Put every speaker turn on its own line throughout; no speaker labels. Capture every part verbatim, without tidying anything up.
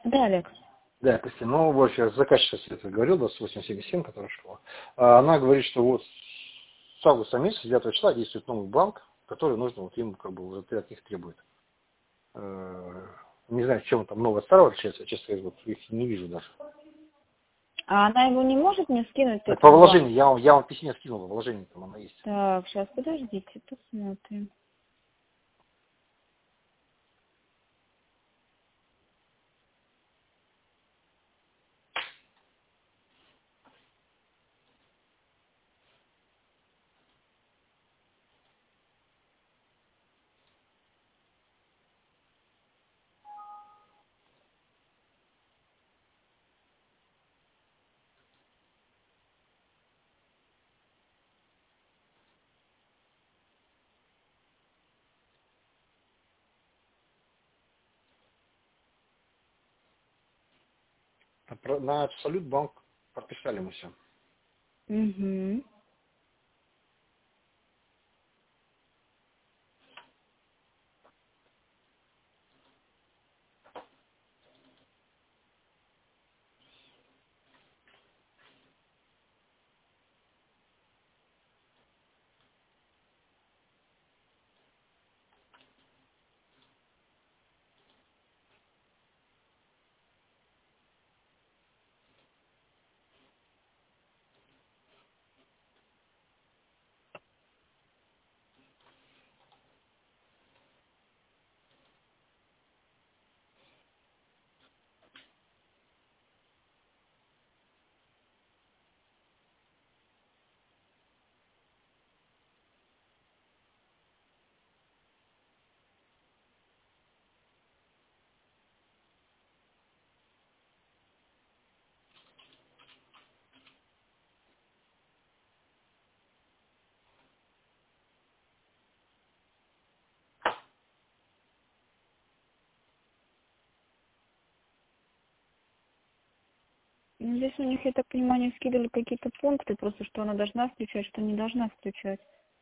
Да, Олег.
Да, Кристина, ну, вот я заказчица света говорил, двадцать восемь семьдесят семь, которая школа. А Она говорит, что вот с августа месяца, девятого числа, действует новый банк, который нужно вот им как бы уже от них требует. Э, Не знаю, в чем там новое от старого отличается, честно говоря, вот их не вижу даже.
А она его не может мне скинуть
Так, по
этот банк?
вложению, я вам, я вам письме скинул, по вложению там она есть.
Так, сейчас, подождите, посмотрим.
На про- на Абсолют банк подписали мы все.
Угу. Ну, здесь у них, я так понимаю, они скидывали какие-то пункты, просто что она должна включать, что не должна включать.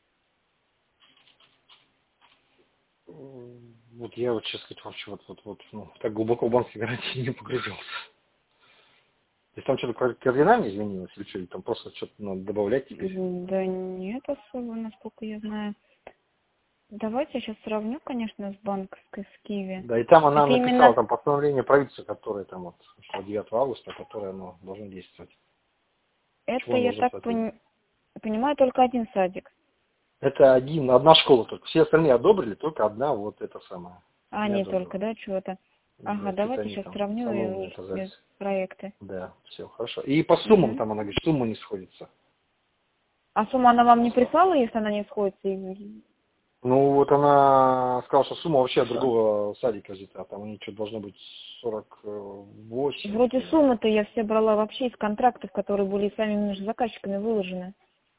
М, Вот я вот, честно сказать, вообще вот, вот, вот, ну, так глубоко в банковской гарантии не погрузился. То есть там что-то кар- кардинально изменилось или что, или там просто что-то надо добавлять теперь?
М, Да нет особо, насколько я знаю. Давайте я сейчас сравню, конечно, с банковской, с Киви.
Да, и там она
Это
написала
именно,
там постановление правительства, которое там вот что девятого августа, которое оно должно действовать. Чего
это
он
я
должен
так
соответствовать.
пони- понимаю, только один садик.
Это один, одна школа только. Все остальные одобрили, только одна вот эта самая
А,
не
не
одобрила.
только, да, чего-то.
Да,
Ага,
что-то
давайте
они
сейчас
там
сравню
самые
и
умные
их э,
оказались.
проекты.
Да, все, хорошо. И по суммам
Угу.
там она говорит, сумма не сходится.
А сумма она вам не прислала, если она не сходится? И-
Ну, вот она сказала, что сумма вообще от другого садика взята, а там у них что должно быть сорок восемь,
Вроде
что ли.
суммы-то я все брала вообще из контрактов, которые были самими же заказчиками выложены.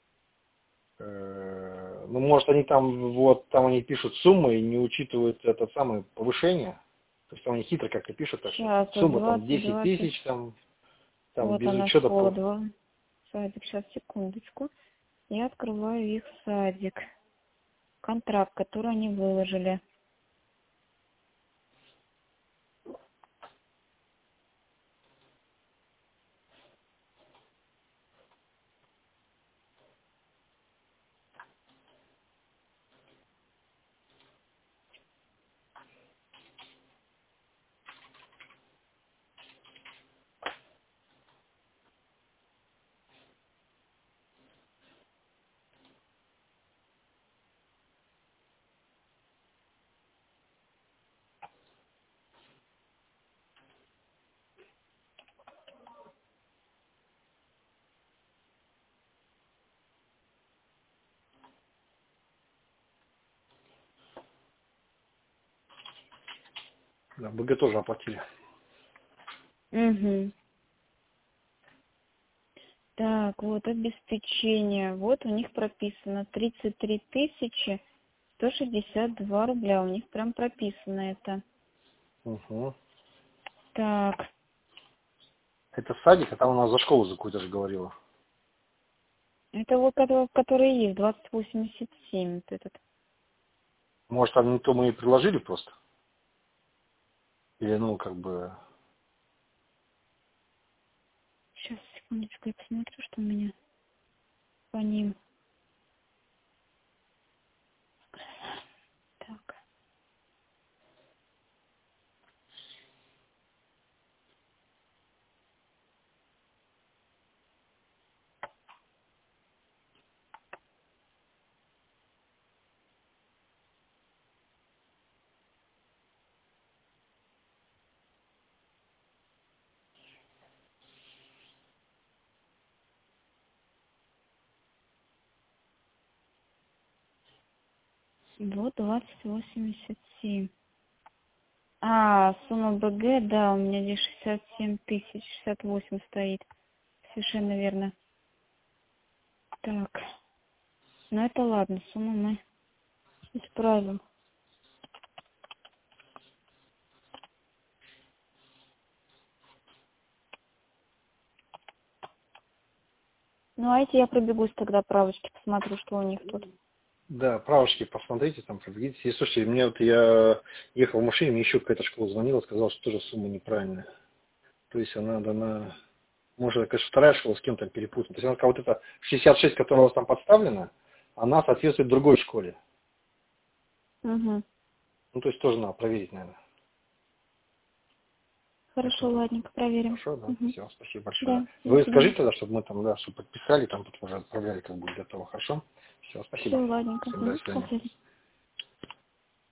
Э, Ну, может, они там, вот, там они пишут суммы и не учитывают это самое повышение. То есть там они хитро как-то пишут, так что
Сейчас, вот
сумма там
двадцать
десять
двадцать.
тысяч, там, там
Вот
без
она,
учета
школа
по...
два. Садик, сейчас, секундочку. Я открываю их садик. Контракт, который они выложили.
Да, БГ тоже оплатили.
Угу. Так, вот обеспечение. Вот у них прописано тридцать три тысячи сто шестьдесят два рубля. У них прям прописано это.
Угу.
Так,
Это садик, а там у нас за школу за какую-то же говорила.
это вот который, который есть, двадцать восемьдесят семь. Вот этот.
Может, там не то мы и предложили просто? Или, ну, как бы...
Секундочку, я посмотрю, что у меня по ним. Так. Вот двадцать восемьдесят семь. А, сумма БГ, да, у меня здесь шестьдесят семь тысяч, шестьдесят восемь стоит. Совершенно верно. Так. Ну это ладно, сумму мы исправим. Ну а эти я пробегусь тогда правочки, посмотрю, что у них тут.
Да, правочки посмотрите, там пробегитесь. И слушайте, мне вот я ехал в машине, мне еще какая-то школа звонила, сказала, что тоже сумма неправильная. То есть она дана, может, конечно, вторая школа с кем-то перепутана. То есть она сказала, вот эта шестьдесят шесть, которая у вас там подставлена, она соответствует другой школе.
Угу.
Ну, то есть тоже надо проверить, наверное.
Хорошо,
Это,
ладненько, проверим.
хорошо, да.
Угу.
Все, спасибо большое.
Да,
Да.
до
Вы
свидания.
скажите тогда, чтобы мы там, да, чтобы подписали, там потом уже отправляли, как будет готово. Хорошо? Все,
Все,
спасибо.
ладненько.
Всем до
Угу. До
свидания.
свидания.